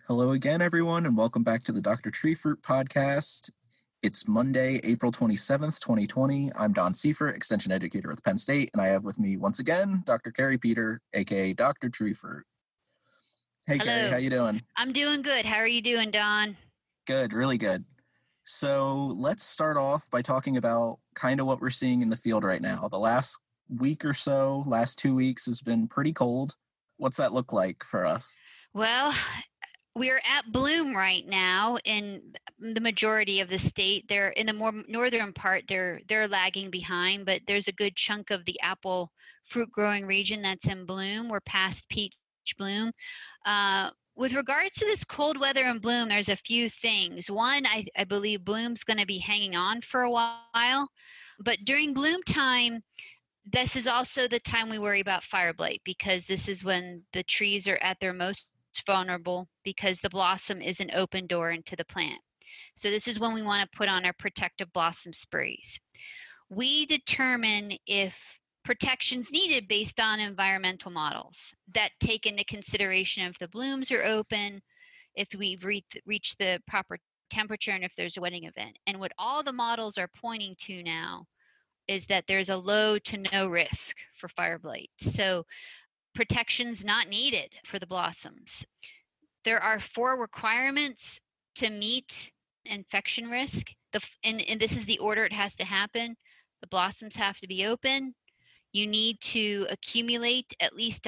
Hello again, everyone, and welcome back to the Dr. Treefruit podcast. It's Monday, April 27th, 2020. I'm Don Seifert, Extension Educator with Penn State, and I have with me once again Dr. Carrie Peter, aka Dr. Treefruit. Hey, Hello. Carrie, how you doing? I'm doing good. How are you doing, Don? Good, really good. So let's start off by talking about kind of what we're seeing in the field right now. The last week or so, last 2 weeks has been pretty cold. What's that look like for us? Well, we're at bloom right now in the majority of the state. They're in the more northern part. They're lagging behind, but there's a good chunk of the apple fruit growing region that's in bloom. We're past peach bloom. With regards to this cold weather and bloom, there's a few things. One, I believe bloom's going to be hanging on for a while, but during bloom time, this is also the time we worry about fire blight, because this is when the trees are at their most vulnerable because the blossom is an open door into the plant. So this is when we want to put on our protective blossom sprays. We determine if protection's needed based on environmental models that take into consideration if the blooms are open, if we've reached the proper temperature, and if there's a wetting event. And what all the models are pointing to now is that there's a low to no risk for fire blight. So protection's not needed for the blossoms. There are 4 requirements to meet infection risk. And this is the order it has to happen. The blossoms have to be open. You need to accumulate at least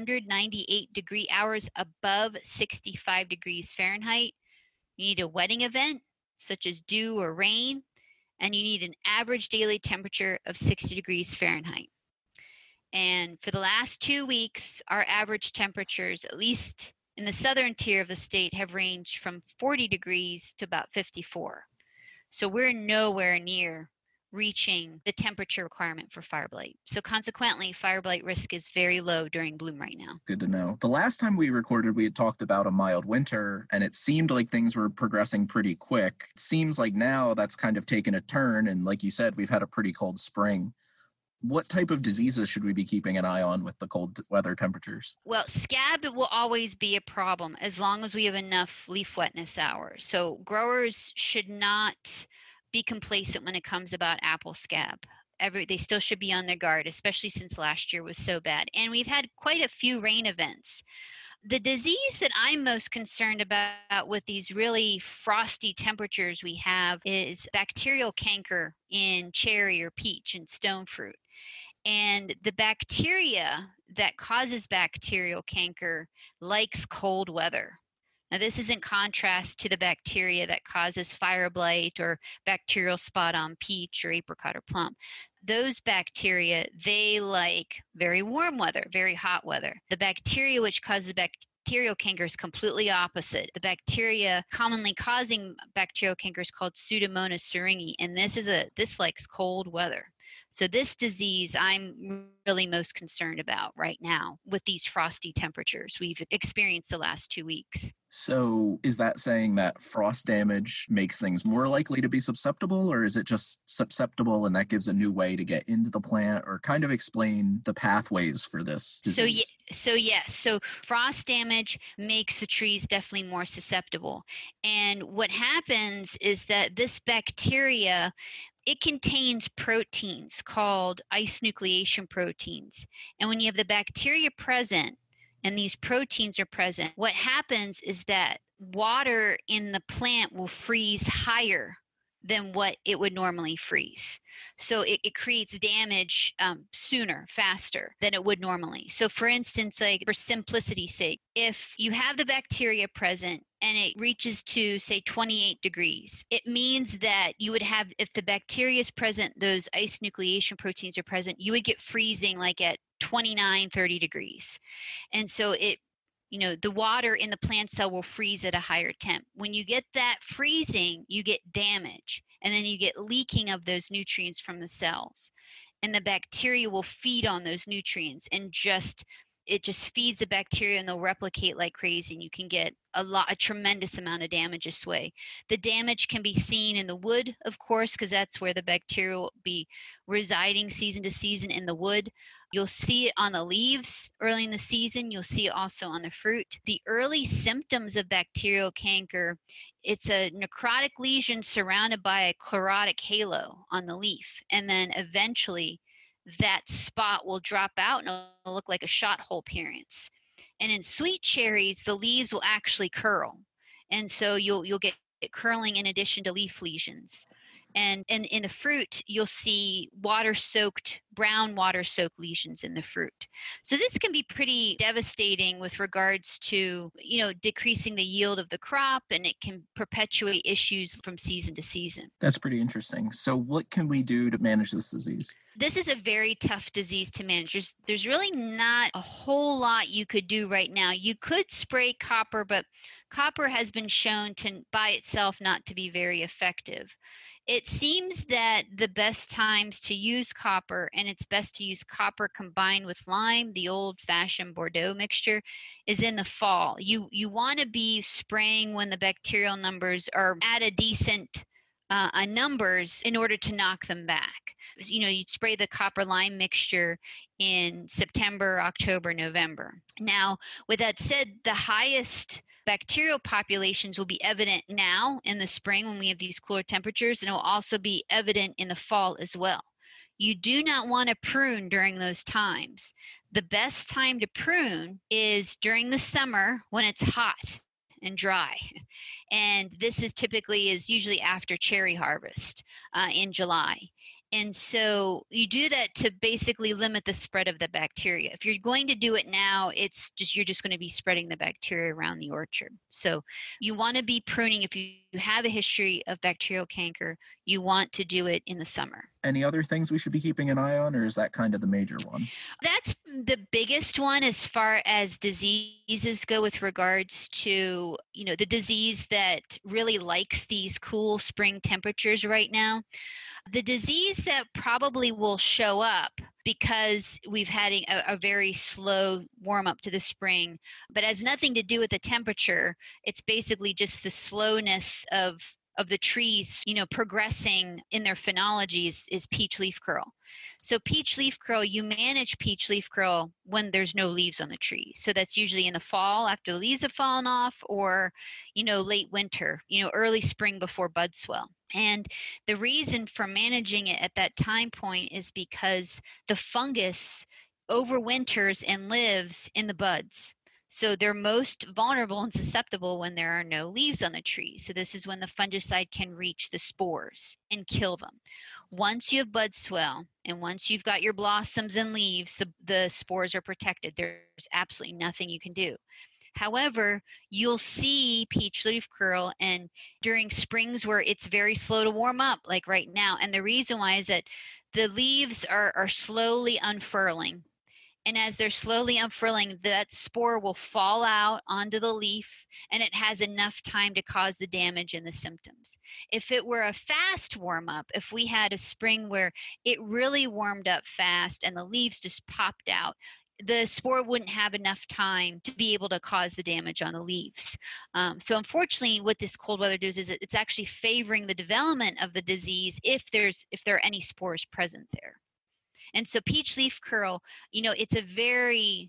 198 degree hours above 65 degrees Fahrenheit. You need a wetting event, such as dew or rain, and you need an average daily temperature of 60 degrees Fahrenheit. And for the last 2 weeks, our average temperatures, at least in the southern tier of the state, have ranged from 40 degrees to about 54. So we're nowhere near reaching the temperature requirement for fire blight. So consequently, fire blight risk is very low during bloom right now. Good to know. The last time we recorded, we had talked about a mild winter, and it seemed like things were progressing pretty quick. It seems like now that's kind of taken a turn, and like you said, we've had a pretty cold spring. What type of diseases should we be keeping an eye on with the cold weather temperatures? Well, scab will always be a problem as long as we have enough leaf wetness hours. So growers should not be complacent when it comes about apple scab. They still should be on their guard, especially since last year was so bad. And we've had quite a few rain events. The disease that I'm most concerned about with these really frosty temperatures we have is bacterial canker in cherry or peach and stone fruit. And the bacteria that causes bacterial canker likes cold weather. Now, this is in contrast to the bacteria that causes fire blight or bacterial spot on peach or apricot or plum. Those bacteria, they like very warm weather, very hot weather. The bacteria which causes bacterial canker is completely opposite. The bacteria commonly causing bacterial canker is called Pseudomonas syringae, and this likes cold weather. So this disease I'm really most concerned about right now with these frosty temperatures we've experienced the last 2 weeks. So is that saying that frost damage makes things more likely to be susceptible, or is it just susceptible and that gives a new way to get into the plant, or kind of explain the pathways for this disease? So frost damage makes the trees definitely more susceptible. And what happens is that this bacteria, it contains proteins called ice nucleation proteins. And when you have the bacteria present, and these proteins are present, what happens is that water in the plant will freeze higher than what it would normally freeze. So it creates damage sooner, faster than it would normally. So for instance, like for simplicity's sake, if you have the bacteria present and it reaches to, say, 28 degrees, it means that you would have, if the bacteria is present, those ice nucleation proteins are present, you would get freezing like at 29, 30 degrees. And so the water in the plant cell will freeze at a higher temp. When you get that freezing, you get damage, and then you get leaking of those nutrients from the cells. And the bacteria will feed on those nutrients and just it just feeds the bacteria and they'll replicate like crazy, and you can get a tremendous amount of damage this way. The damage can be seen in the wood, of course, because that's where the bacteria will be residing season to season in the wood. You'll see it on the leaves early in the season. You'll see it also on the fruit. The early symptoms of bacterial canker, it's a necrotic lesion surrounded by a chlorotic halo on the leaf. And then eventually that spot will drop out and it'll look like a shot hole appearance. And in sweet cherries, the leaves will actually curl. And so you'll get curling in addition to leaf lesions. And in the fruit, you'll see brown water-soaked lesions in the fruit. So this can be pretty devastating with regards to, decreasing the yield of the crop, and it can perpetuate issues from season to season. That's pretty interesting. So what can we do to manage this disease? This is a very tough disease to manage. There's really not a whole lot you could do right now. You could spray copper, but copper has been shown to by itself not to be very effective. It seems that the best times to use copper, and it's best to use copper combined with lime, the old-fashioned Bordeaux mixture, is in the fall. You want to be spraying when the bacterial numbers are at a decent numbers in order to knock them back. You'd spray the copper lime mixture in September, October, November. Now, with that said, the highest bacterial populations will be evident now in the spring when we have these cooler temperatures, and it will also be evident in the fall as well. You do not want to prune during those times. The best time to prune is during the summer when it's hot and dry. And this is usually after cherry harvest in July. And so you do that to basically limit the spread of the bacteria. If you're going to do it now, you're just going to be spreading the bacteria around the orchard. So you want to be pruning. If you have a history of bacterial canker, you want to do it in the summer. Any other things we should be keeping an eye on, or is that kind of the major one? That's the biggest one as far as diseases go with regards to, the disease that really likes these cool spring temperatures right now. The disease that probably will show up because we've had a very slow warm up to the spring, but has nothing to do with the temperature. It's basically just the slowness of the trees, progressing in their phenologies is peach leaf curl. So peach leaf curl, you manage peach leaf curl when there's no leaves on the tree. So that's usually in the fall after the leaves have fallen off, or, late winter, early spring before bud swell. And the reason for managing it at that time point is because the fungus overwinters and lives in the buds. So they're most vulnerable and susceptible when there are no leaves on the tree. So this is when the fungicide can reach the spores and kill them. Once you have bud swell and once you've got your blossoms and leaves, the spores are protected. There's absolutely nothing you can do. However, you'll see peach leaf curl and during springs where it's very slow to warm up, like right now. And the reason why is that the leaves are slowly unfurling. And as they're slowly unfurling, that spore will fall out onto the leaf, and it has enough time to cause the damage and the symptoms. If it were a fast warm up, if we had a spring where it really warmed up fast and the leaves just popped out, the spore wouldn't have enough time to be able to cause the damage on the leaves. So unfortunately, what this cold weather does is it's actually favoring the development of the disease if there are any spores present there. And so peach leaf curl, it's a very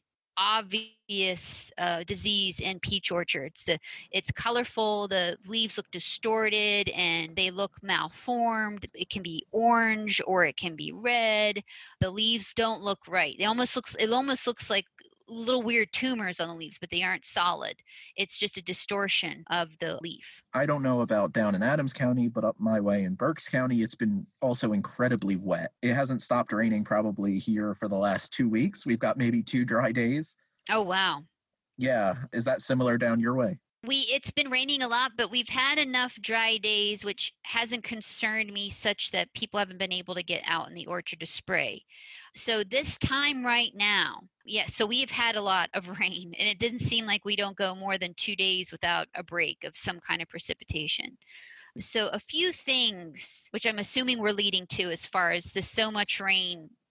obvious disease in peach orchards. It's colorful, the leaves look distorted and they look malformed. It can be orange or it can be red. The leaves don't look right. It almost looks like little weird tumors on the leaves, but they aren't solid. It's just a distortion of the leaf. I don't know about down in Adams County, but up my way in Berks County, it's been also incredibly wet. It hasn't stopped raining probably here for the last 2 weeks. We've got maybe 2 dry days. Oh, wow. Yeah. Is that similar down your way? It's been raining a lot, but we've had enough dry days, which hasn't concerned me such that people haven't been able to get out in the orchard to spray. So this time right now, so we've had a lot of rain, and it doesn't seem like we don't go more than 2 days without a break of some kind of precipitation. So a few things, which I'm assuming we're leading to as far as the so much rain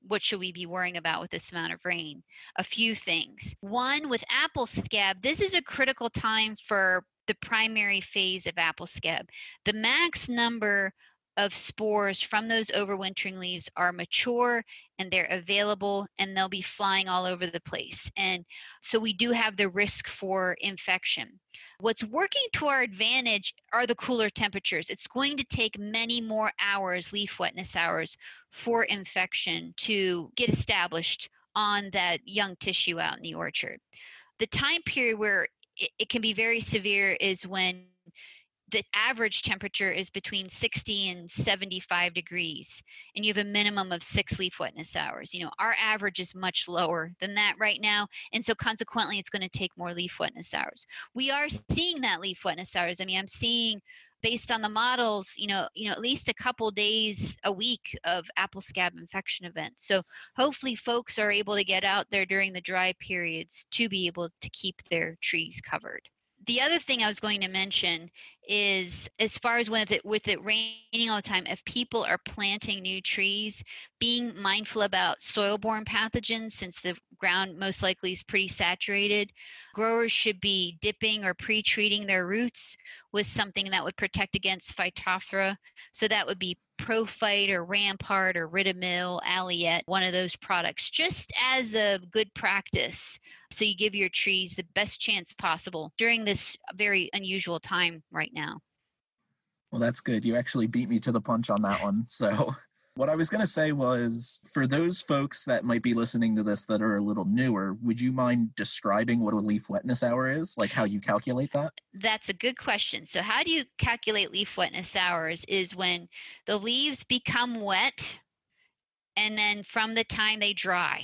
what should we be worrying about with this amount of rain? A few things. One, with apple scab, this is a critical time for the primary phase of apple scab. The max number of spores from those overwintering leaves are mature and they're available and they'll be flying all over the place. And so we do have the risk for infection. What's working to our advantage are the cooler temperatures. It's going to take many more hours, leaf wetness hours, for infection to get established on that young tissue out in the orchard. The time period where it can be very severe is when the average temperature is between 60 and 75 degrees, and you have a minimum of 6 leaf wetness hours. Our average is much lower than that right now, and so consequently, it's going to take more leaf wetness hours. We are seeing that leaf wetness hours. I'm seeing, based on the models, at least a couple days a week of apple scab infection events. So hopefully folks are able to get out there during the dry periods to be able to keep their trees covered. The other thing I was going to mention is, as far as with it raining all the time, if people are planting new trees, being mindful about soil-borne pathogens, since the ground most likely is pretty saturated. Growers should be dipping or pre-treating their roots with something that would protect against Phytophthora. So that would be Prophyte or Rampart or Ridamil, Alliette, one of those products, just as a good practice. So you give your trees the best chance possible during this very unusual time right now. Well, that's good. You actually beat me to the punch on that one. So what I was going to say was, for those folks that might be listening to this that are a little newer, would you mind describing what a leaf wetness hour is, like how you calculate that? That's a good question. So how do you calculate leaf wetness hours is when the leaves become wet and then from the time they dry.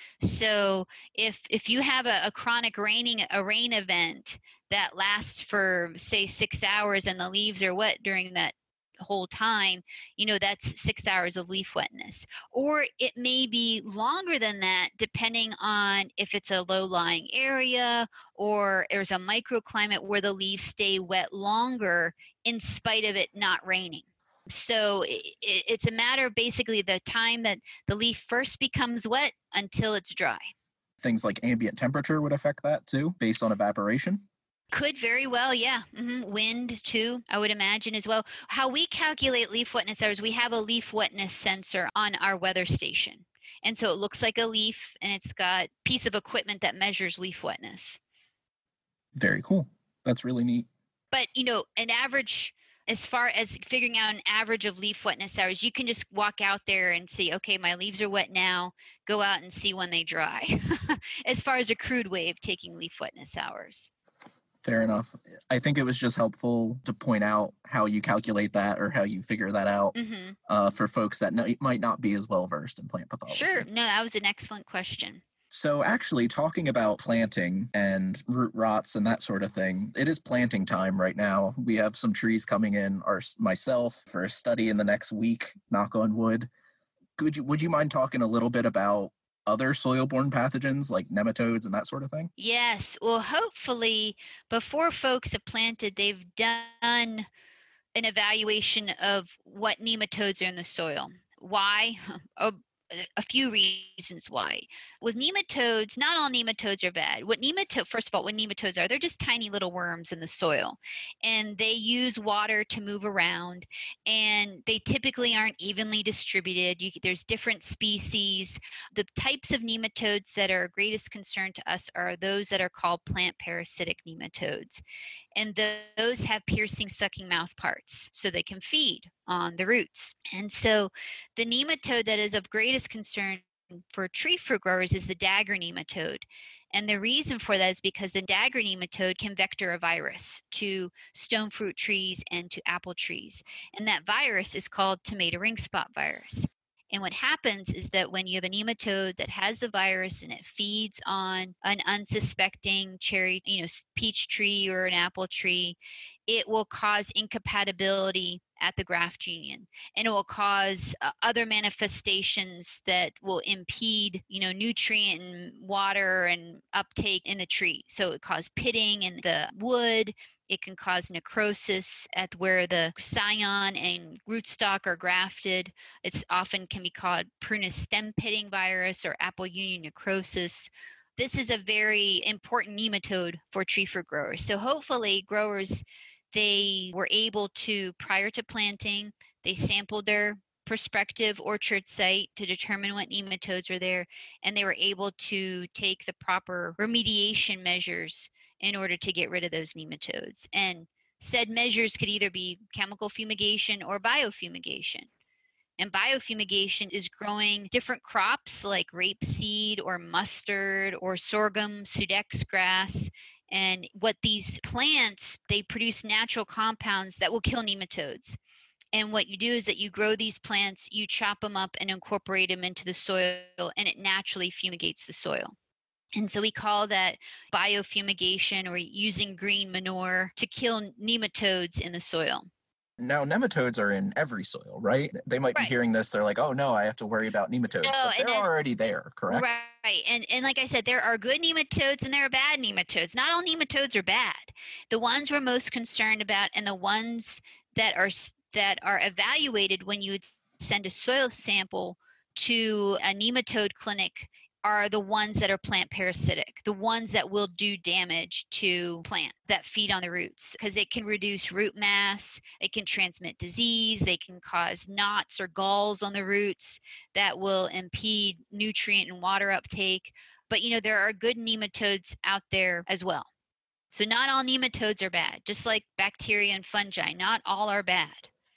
So if you have a chronic rain event that lasts for, say, 6 hours and the leaves are wet during that whole time, that's 6 hours of leaf wetness. Or it may be longer than that, depending on if it's a low-lying area or there's a microclimate where the leaves stay wet longer in spite of it not raining. So it's a matter of basically the time that the leaf first becomes wet until it's dry. Things like ambient temperature would affect that too, based on evaporation? Could very well, yeah. Wind too, I would imagine as well. How we calculate leaf wetness hours, we have a leaf wetness sensor on our weather station. And so it looks like a leaf and it's got a piece of equipment that measures leaf wetness. Very cool. That's really neat. But, an average, as far as figuring out an average of leaf wetness hours, you can just walk out there and see, okay, my leaves are wet now, go out and see when they dry, as far as a crude way of taking leaf wetness hours. Fair enough. I think it was just helpful to point out how you calculate that or how you figure that out for folks that might not be as well versed in plant pathology. Sure. No, that was an excellent question. So actually, talking about planting and root rots and that sort of thing, it is planting time right now. We have some trees coming in, myself, for a study in the next week, knock on wood. Would you mind talking a little bit about other soil-borne pathogens like nematodes and that sort of thing? Yes. Well, hopefully, before folks have planted, they've done an evaluation of what nematodes are in the soil. Why? A few reasons why. With nematodes, not all nematodes are bad. First of all, what nematodes are, they're just tiny little worms in the soil, and they use water to move around, and they typically aren't evenly distributed. There's different species. The types of nematodes that are of greatest concern to us are those that are called plant parasitic nematodes. And those have piercing, sucking mouth parts, so they can feed on the roots. And so the nematode that is of greatest concern for tree fruit growers is the dagger nematode. And the reason for that is because the dagger nematode can vector a virus to stone fruit trees and to apple trees. And that virus is called tomato ring spot virus. And what happens is that when you have a nematode that has the virus and it feeds on an unsuspecting peach tree or an apple tree, it will cause incompatibility at the graft union, and it will cause other manifestations that will impede, nutrient and water and uptake in the tree. So it causes pitting in the wood. It can cause necrosis at where the scion and rootstock are grafted. It's often can be called prunus stem pitting virus or apple union necrosis. This is a very important nematode for tree fruit growers. So hopefully growers, they were able to, prior to planting, they sampled their prospective orchard site to determine what nematodes were there, and they were able to take the proper remediation measures in order to get rid of those nematodes. And said measures could either be chemical fumigation or biofumigation. And biofumigation is growing different crops like rapeseed or mustard or sorghum, Sudex grass. And what these plants, they produce natural compounds that will kill nematodes. And what you do is that you grow these plants, you chop them up and incorporate them into the soil, and it naturally fumigates the soil. And so we call that biofumigation, or using green manure to kill nematodes in the soil. Now, nematodes are in every soil, right? They might be hearing this. They're like, oh, no, I have to worry about nematodes. No, but they're already there, correct? Right. And like I said, there are good nematodes and there are bad nematodes. Not all nematodes are bad. The ones we're most concerned about, and the ones that are evaluated when you would send a soil sample to a nematode clinic, are the ones that are plant parasitic, the ones that will do damage to plant that feed on the roots, because it can reduce root mass, it can transmit disease, they can cause knots or galls on the roots that will impede nutrient and water uptake. But there are good nematodes out there as well. So not all nematodes are bad, just like bacteria and fungi, not all are bad.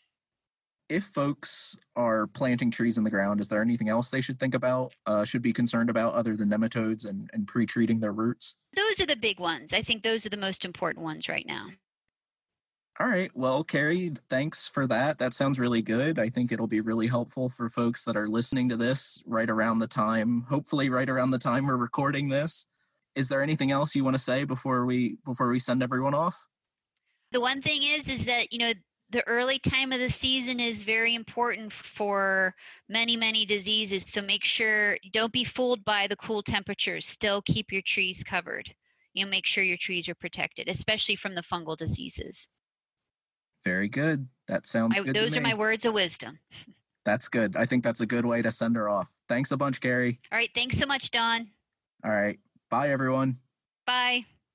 If folks are planting trees in the ground, is there anything else they should think about, should be concerned about other than nematodes and pre-treating their roots? Those are the big ones. I think those are the most important ones right now. All right. Well, Carrie, thanks for that. That sounds really good. I think it'll be really helpful for folks that are listening to this hopefully right around the time we're recording this. Is there anything else you want to say before we send everyone off? The one thing is that, the early time of the season is very important for many, many diseases. So make sure, don't be fooled by the cool temperatures. Still keep your trees covered. Make sure your trees are protected, especially from the fungal diseases. Very good. That sounds good. Those are my words of wisdom. That's good. I think that's a good way to send her off. Thanks a bunch, Carrie. All right. Thanks so much, Dawn. All right. Bye, everyone. Bye.